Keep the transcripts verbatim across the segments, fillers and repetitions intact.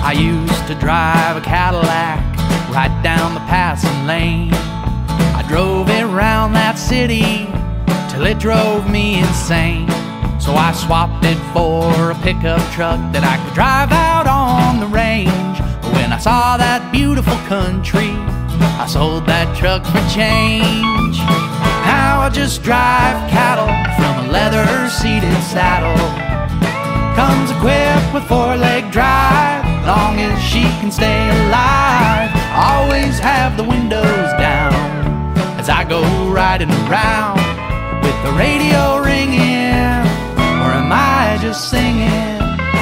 I used to drive a Cadillac right down the passing lane. I drove it around that city till it drove me insane. So I swapped it for a pickup truck that I could drive out on the range. But when I saw that beautiful country, I sold that truck for change. Now I just drive cattle from a leather-seated saddle. Comes equipped with four-leg drive, long as she can stay alive. Always have the windows down as I go riding around with the radio ringing, or am I just singing?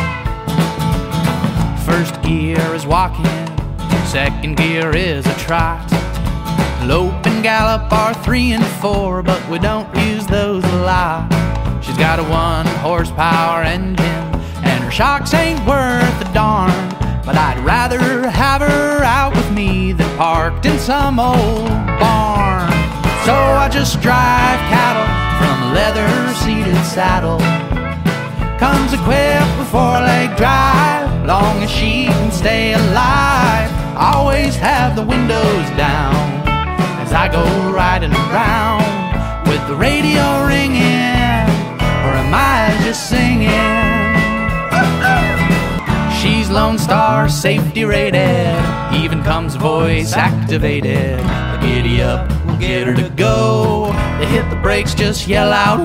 First gear is walking, second gear is a trot. Lope and gallop are three and four, but we don't use those a lot. She's got a one horsepower engine, and her shocks ain't worth a darn. But I'd rather have her out with me than parked in some old barn. So I just drive cattle from a leather-seated saddle. Comes equipped with four-leg drive, long as she can stay alive. Always have the windows down as I go riding around with the radio ringing, or am I just singing? She's Lone Star safety rated, even comes voice activated. The giddy up will get her to go. They hit the brakes, just yell out,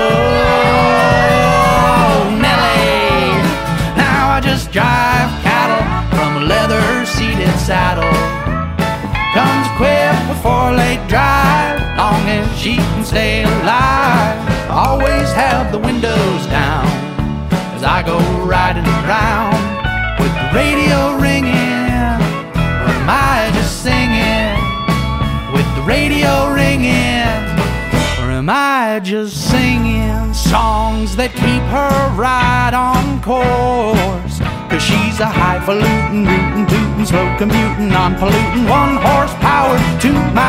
whoa, Nelly. Now I just drive cattle from a leather-seated saddle. Comes equipped with four-leg drive, long as she can stay alive. Always have the windows down as I go riding around with the radio ringing, or am I just singing? With the radio ringing, or am I just singing songs that keep her right on course? Cause she's a highfalutin, rootin', tootin', slow commuting, non-polluting, one horsepower to my